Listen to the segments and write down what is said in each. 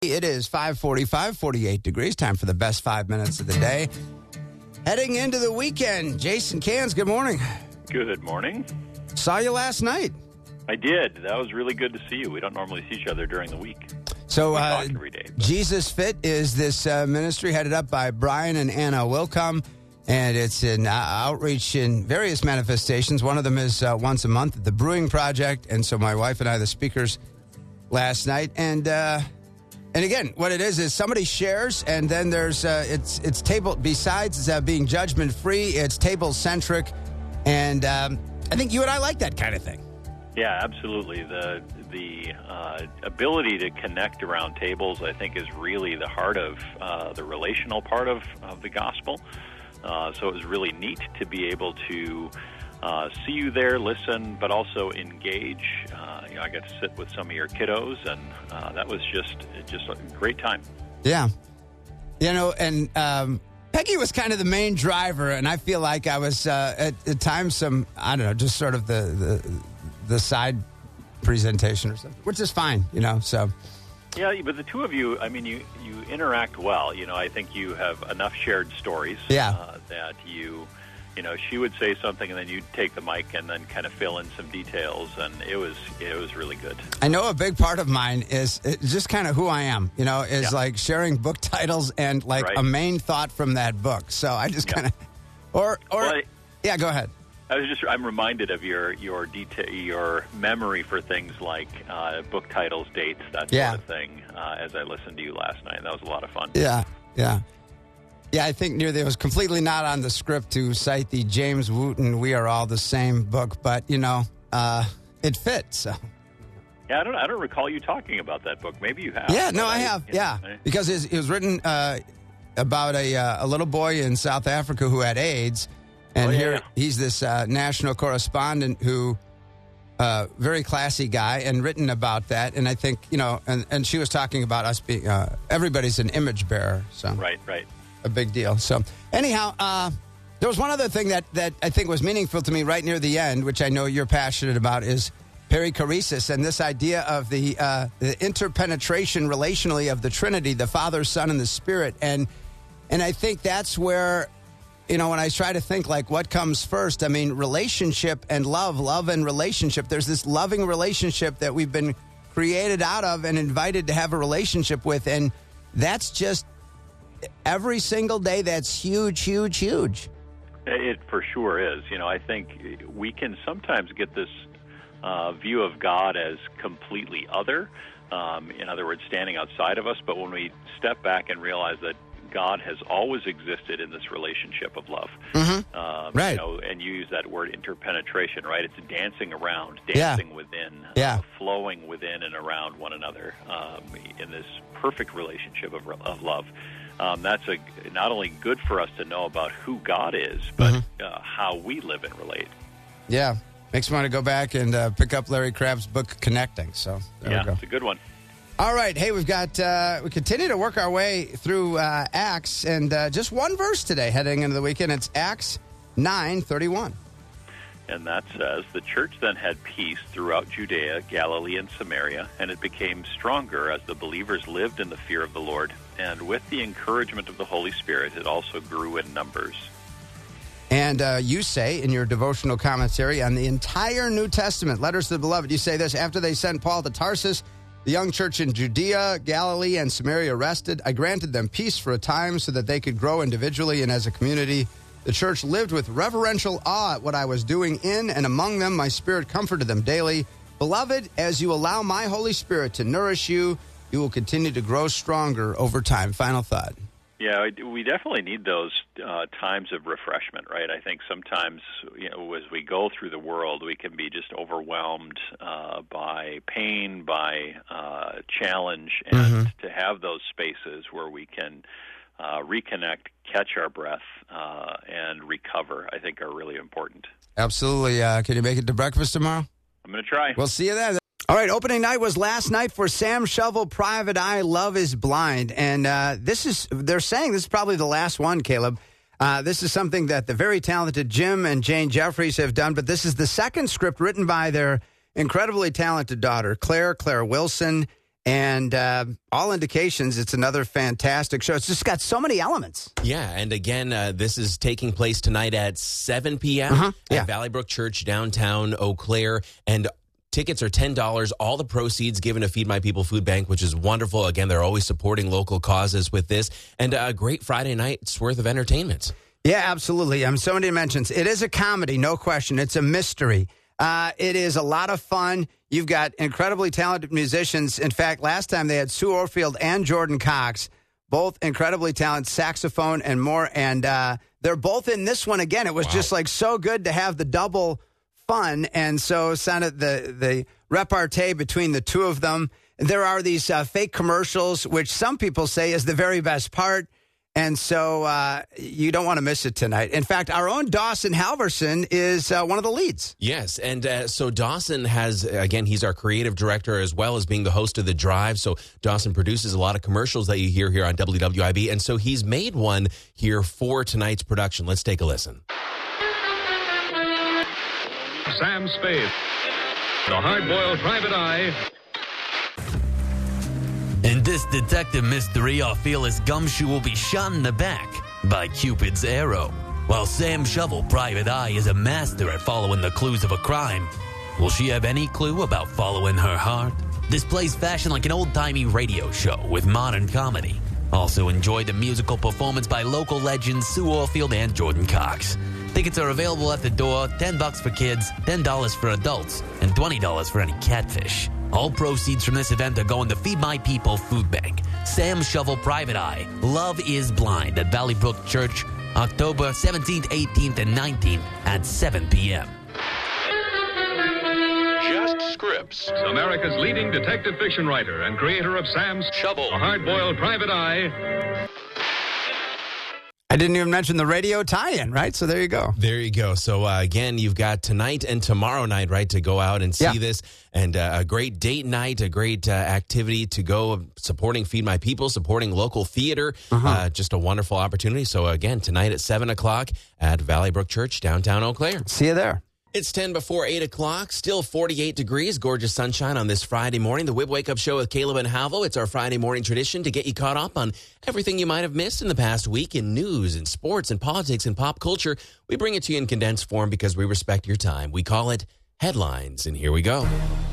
It is 5:45, 48 degrees. Time for the best 5 minutes of the day. Heading into the weekend, Jason Cans, good morning. Good morning. Saw you last night. I did. That was really good to see you. We don't normally see each other during the week. So, we talk every day. Jesus Fit is this ministry headed up by Brian and Anna Wilcom, and it's an outreach in various manifestations. One of them is once a month at the Brewing Project, and so my wife and I, the speakers last night, and again, what it is somebody shares, and then there's it's table. Besides being judgment free, it's table centric, and I think you and I like that kind of thing. Yeah, absolutely. The ability to connect around tables, I think, is really the heart of the relational part of the gospel. So it was really neat to be able to see you there, listen, but also engage. I got to sit with some of your kiddos, and that was just a great time. Yeah. And Peggy was kind of the main driver, and I feel like I was at times just sort of the side presentation or something, which is fine, so. Yeah, but the two of you, I mean, you interact well. I think you have enough shared stories that she would say something, and then you'd take the mic and then kind of fill in some details, and it was really good. I know a big part of mine is just kind of who I am, like sharing book titles and like a main thought from that book. So I just kind of, go ahead. I'm reminded of your memory for things like book titles, dates, that sort of thing, as I listened to you last night. That was a lot of fun. Yeah. Yeah, I think it was completely not on the script to cite the James Wooten "We Are All the Same" book, but it fits. So. Yeah, I don't recall you talking about that book. Maybe you have. Yeah, no, I have. Because it was written about a little boy in South Africa who had AIDS, and he's this national correspondent who. Very classy guy, and written about that. And I think, and she was talking about us being, everybody's an image bearer. So Right. A big deal. So anyhow, there was one other thing that I think was meaningful to me right near the end, which I know you're passionate about, is perichoresis, and this idea of the interpenetration relationally of the Trinity, the Father, Son, and the Spirit. And I think that's where, when I try to think like what comes first, I mean, relationship and love and relationship. There's this loving relationship that we've been created out of and invited to have a relationship with. And that's just every single day. That's huge, huge, huge. It for sure is. I think we can sometimes get this view of God as completely other. In other words, standing outside of us. But when we step back and realize that God has always existed in this relationship of love. Mm-hmm. Right. And you use that word interpenetration, right? It's dancing around, within, flowing within and around one another in this perfect relationship of love. That's not only good for us to know about who God is, but how we live and relate. Yeah. Makes me want to go back and pick up Larry Crabb's book, Connecting. So there we go. It's a good one. All right. Hey, we continue to work our way through Acts, and just one verse today heading into the weekend. It's Acts 9:31. And that says, "The church then had peace throughout Judea, Galilee, and Samaria, and it became stronger as the believers lived in the fear of the Lord. And with the encouragement of the Holy Spirit, it also grew in numbers." And you say in your devotional commentary on the entire New Testament, Letters to the Beloved, you say this: "After they sent Paul to Tarsus, the young church in Judea, Galilee, and Samaria rested. I granted them peace for a time so that they could grow individually and as a community. The church lived with reverential awe at what I was doing in and among them. My spirit comforted them daily. Beloved, as you allow my Holy Spirit to nourish you, you will continue to grow stronger over time." Final thought. Yeah, we definitely need those times of refreshment, right? I think sometimes, as we go through the world, we can be just overwhelmed by pain, by challenge, and to have those spaces where we can reconnect, catch our breath, and recover, I think are really important. Absolutely. Can you make it to breakfast tomorrow? I'm going to try. We'll see you then. All right, opening night was last night for Sam Shovel, Private Eye, Love is Blind. And they're saying this is probably the last one, Caleb. This is something that the very talented Jim and Jane Jeffries have done, but this is the second script written by their incredibly talented daughter, Claire Wilson. And all indications, it's another fantastic show. It's just got so many elements. Yeah, and again, this is taking place tonight at 7 p.m. at Valley Brook Church, downtown Eau Claire. And tickets are $10. All the proceeds given to Feed My People Food Bank, which is wonderful. Again, they're always supporting local causes with this. And a great Friday night's worth of entertainment. Yeah, absolutely. So many dimensions. It is a comedy, no question. It's a mystery. It is a lot of fun. You've got incredibly talented musicians. In fact, last time they had Sue Orfield and Jordan Cox, both incredibly talented, saxophone and more. And they're both in this one again. It was just like so good to have the double fun. And so sounded the repartee between the two of them. There are these fake commercials, which some people say is the very best part. And so you don't want to miss it tonight. In fact, our own Dawson Halverson is one of the leads. Yes, and so Dawson has, again, he's our creative director as well as being the host of The Drive. So Dawson produces a lot of commercials that you hear here on WWIB. And so he's made one here for tonight's production. Let's take a listen. Sam Spade, the hard-boiled private eye. In this detective mystery, our fearless gumshoe will be shot in the back by Cupid's arrow. While Sam Shovel, Private Eye, is a master at following the clues of a crime, will she have any clue about following her heart? This plays fashion like an old-timey radio show with modern comedy. Also enjoy the musical performance by local legends Sue Orfield and Jordan Cox. Tickets are available at the door, $10 for kids, $10 for adults, and $20 for any catfish. All proceeds from this event are going to Feed My People Food Bank. Sam Shovel, Private Eye, Love is Blind at Valley Brook Church, October 17th, 18th, and 19th at 7 p.m. Just Scripps, America's leading detective fiction writer and creator of Sam's Shovel, the hard-boiled private eye. I didn't even mention the radio tie-in, right? So there you go. There you go. So, again, you've got tonight and tomorrow night, right, to go out and see this. And a great date night, a great activity to go supporting Feed My People, supporting local theater. Just a wonderful opportunity. So, again, tonight at 7 o'clock at Valley Brook Church, downtown Eau Claire. See you there. It's 10 before 8 o'clock, still 48 degrees, gorgeous sunshine on this Friday morning. The WIB Wake Up Show with Caleb and Halvo. It's our Friday morning tradition to get you caught up on everything you might have missed in the past week in news and sports and politics and pop culture. We bring it to you in condensed form because we respect your time. We call it Headlines, and here we go.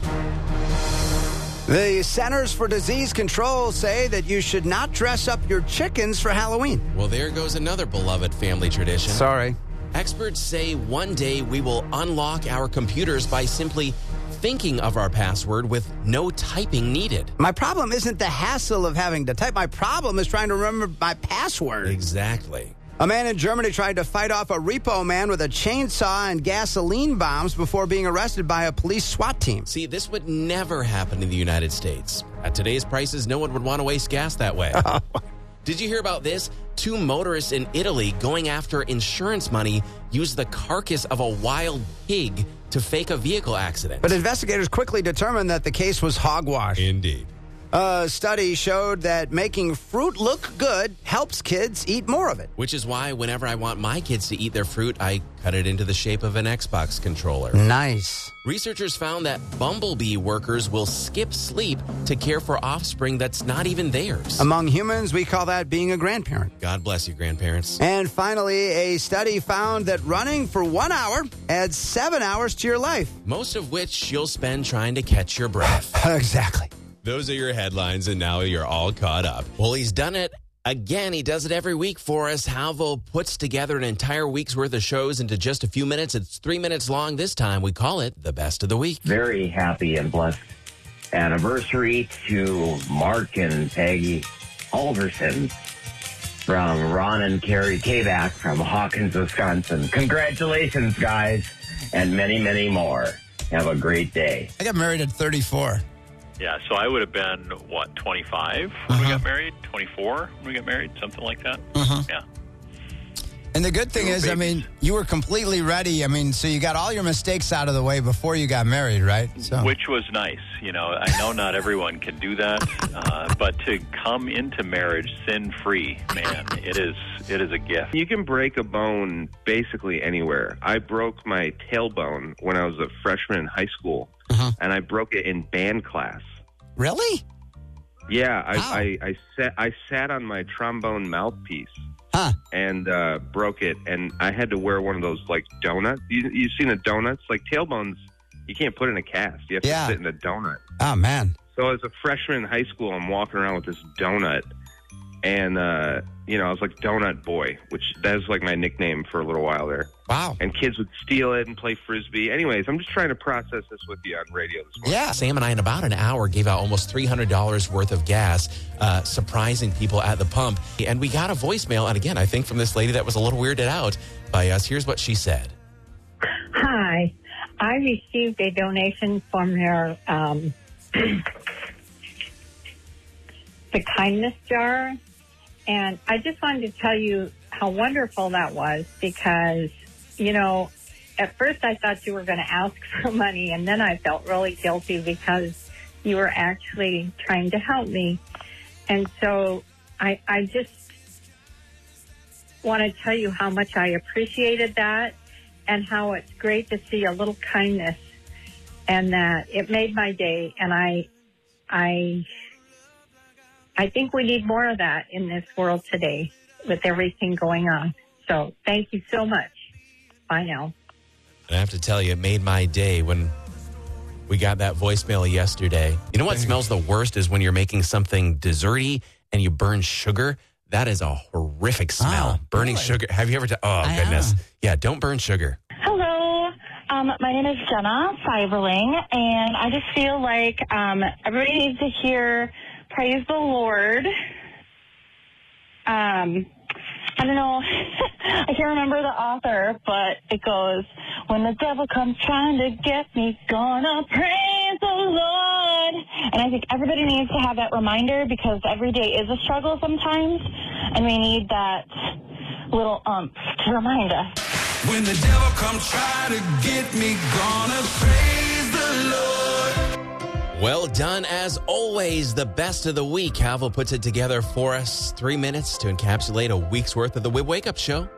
The Centers for Disease Control say that you should not dress up your chickens for Halloween. Well, there goes another beloved family tradition. Sorry. Experts say one day we will unlock our computers by simply thinking of our password with no typing needed. My problem isn't the hassle of having to type. My problem is trying to remember my password. Exactly. A man in Germany tried to fight off a repo man with a chainsaw and gasoline bombs before being arrested by a police SWAT team. See, this would never happen in the United States. At today's prices, no one would want to waste gas that way. Did you hear about this? 2 motorists in Italy going after insurance money used the carcass of a wild pig to fake a vehicle accident. But investigators quickly determined that the case was hogwash. Indeed. A study showed that making fruit look good helps kids eat more of it. Which is why whenever I want my kids to eat their fruit, I cut it into the shape of an Xbox controller. Nice. Researchers found that bumblebee workers will skip sleep to care for offspring that's not even theirs. Among humans, we call that being a grandparent. God bless you, grandparents. And finally, a study found that running for 1 hour adds 7 hours to your life. Most of which you'll spend trying to catch your breath. Exactly. Those are your headlines, and now you're all caught up. Well, he's done it again. He does it every week for us. Halvo puts together an entire week's worth of shows into just a few minutes. It's 3 minutes long this time. We call it the best of the week. Very happy and blessed anniversary to Mark and Peggy Alderson from Ron and Carrie Kback from Hawkins, Wisconsin. Congratulations, guys, and many, many more. Have a great day. I got married at 34. Yeah, so I would have been, 25 when we got married? 24 when we got married? Something like that? Yeah. And the good thing is, babies. I mean, you were completely ready. I mean, so you got all your mistakes out of the way before you got married, right? So. Which was nice. You know, I know not everyone can do that, but to come into marriage sin-free, man, it is a gift. You can break a bone basically anywhere. I broke my tailbone when I was a freshman in high school, and I broke it in band class. Really? Yeah, How? I sat on my trombone mouthpiece Huh. and broke it, and I had to wear one of those like donuts. You've seen the donuts, like tailbones. You can't put in a cast. You have to sit in a donut. Oh, man. So as a freshman in high school, I'm walking around with this donut, and I was like Donut Boy, which that was like my nickname for a little while there. Wow. And kids would steal it and play Frisbee. Anyways, I'm just trying to process this with you on radio this morning. Yeah. Sam and I, in about an hour, gave out almost $300 worth of gas, surprising people at the pump. And we got a voicemail, and again, I think from this lady that was a little weirded out by us. Here's what she said. Hi. I received a donation from your the kindness jar, and I just wanted to tell you how wonderful that was because, at first I thought you were going to ask for money, and then I felt really guilty because you were actually trying to help me. And so I just want to tell you how much I appreciated that and how it's great to see a little kindness and that it made my day. And I think we need more of that in this world today with everything going on. So thank you so much. Bye now. And I have to tell you, it made my day when we got that voicemail yesterday. You know what smells the worst is when you're making something desserty and you burn sugar. That is a horrific smell. Oh, Burning really? sugar. Have you ever done? Oh, goodness. Yeah, don't burn sugar. Hello. My name is Jenna Fiverling, and I just feel like everybody needs to hear Praise the Lord. I don't know. I can't remember the author, but it goes, when the devil comes trying to get me, gonna praise the Lord. And I think everybody needs to have that reminder because every day is a struggle sometimes, and we need that little umph to remind us. When the devil comes trying to get me, gonna praise the Lord. Well done, as always. The best of the week. Havel puts it together for us. 3 minutes to encapsulate a week's worth of the Wib Wake Up Show.